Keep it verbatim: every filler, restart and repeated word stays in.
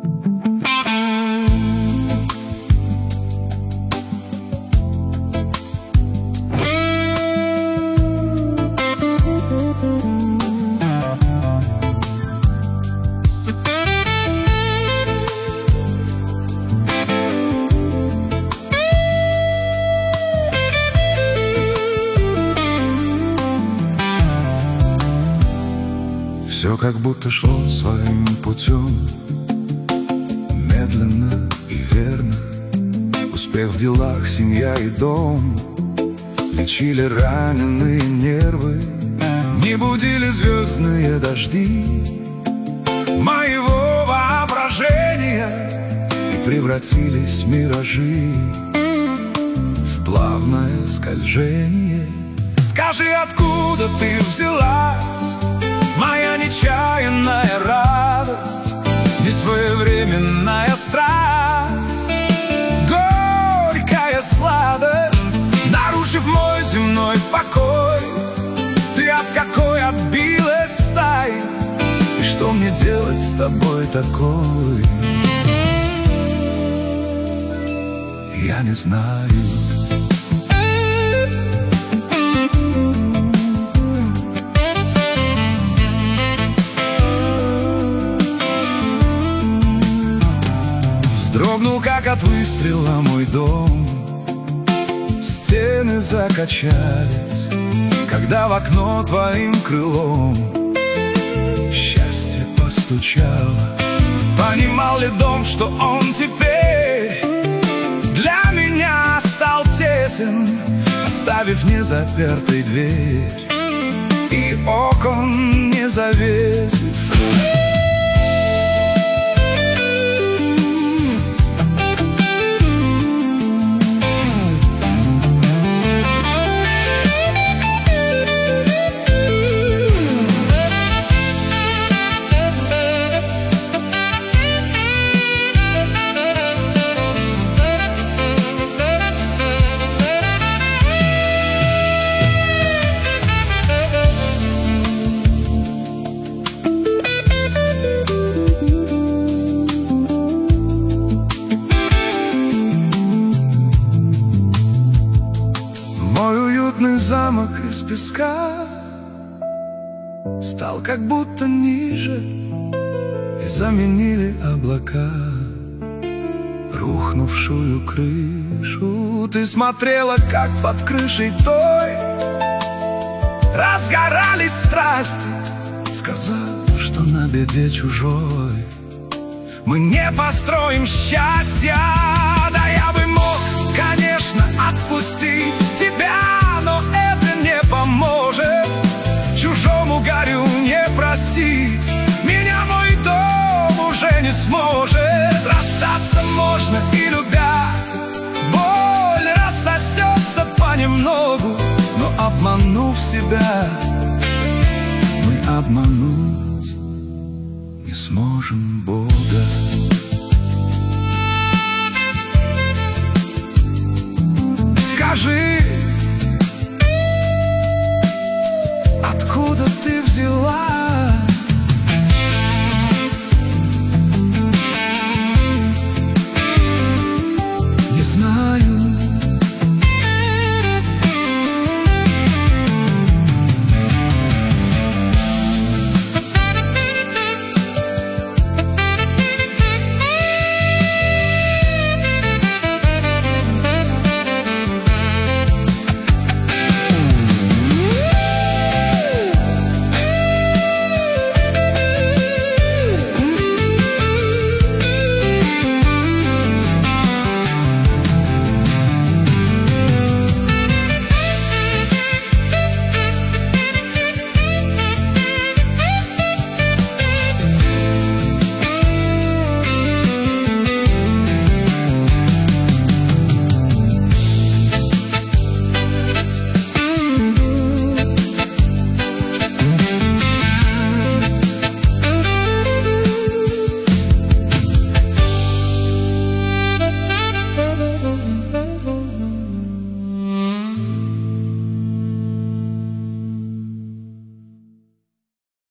Все как будто шло своим путем, медленно и верно. Успех в делах, семья и дом лечили раненые нервы. Не будили звездные дожди моего воображения, и превратились миражи в плавное скольжение. Скажи, откуда ты взялась, моя нечаянная радость, несвоевременная страсть, горькая сладость, нарушив мой земной покой. Ты от какой отбилась стаи, и что мне делать с тобой такой? Я не знаю. Вздрогнул, как от выстрела, мой дом. Стены закачались, когда в окно твоим крылом счастье постучало. Понимал ли дом, что он теперь для меня стал тесен, оставив незапертой дверь и окон не завесив? Замок из песка стал как будто ниже, и заменили облака рухнувшую крышу. Ты смотрела, как под крышей той разгорались страсти, сказав, что на беде чужой мы не построим счастья. Да я бы мог, конечно, отпустить тебя, но это не поможет. Чужому горю не простить, меня мой дом уже не сможет. Расстаться можно и любя, боль рассосется понемногу, но обманув себя, мы обмануть не сможем Бога. Скажи,